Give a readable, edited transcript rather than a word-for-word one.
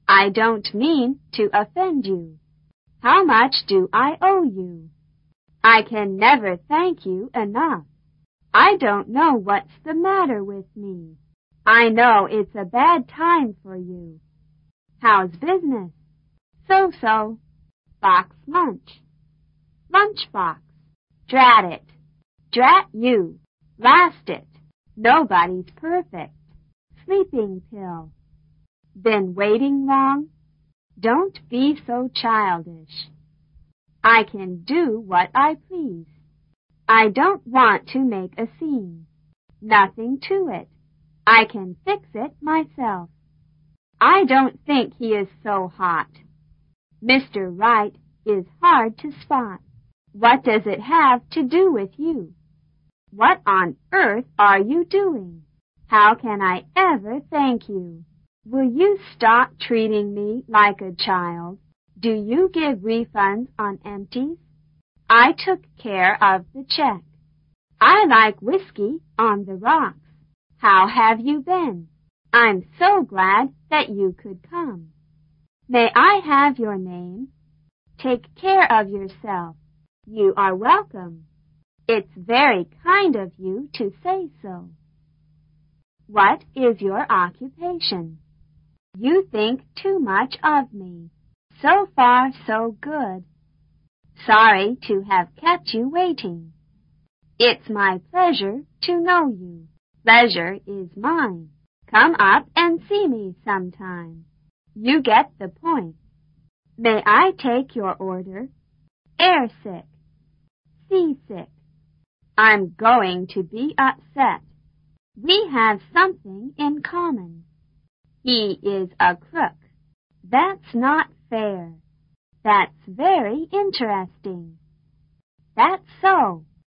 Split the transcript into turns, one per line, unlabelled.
I don't mean to offend you. How much do I owe you? I can never thank you enough. I don't know what's the matter with me. I know it's a bad time for you. How's business? So-so. Box lunch. Lunchbox. Drat it. Drat you. Blast it. Nobody's perfect. Sleeping pill. Been waiting long? Don't be so childish. I can do what I please. I don't want to make a scene. Nothing to it. I can fix it myself. I don't think he is so hot. Mr. Right is hard to spot. What does it have to do with you? What on earth are you doing? How can I ever thank you? Will you stop treating me like a child? Do you give refunds on empties? I took care of the check. I like whiskey on the rocks. How have you been? I'm so glad that you could come. May I have your name? Take care of yourself. You are welcome. It's very kind of you to say so. What is your occupation? You think too much of me. So far, so good. Sorry to have kept you waiting. It's my pleasure to know you. Pleasure is mine. Come up and see me sometime. You get the point. May I take your order? Airsick. Seasick. I'm going to be upset. We have something in common. He is a crook. That's not fair. That's very interesting. That's so.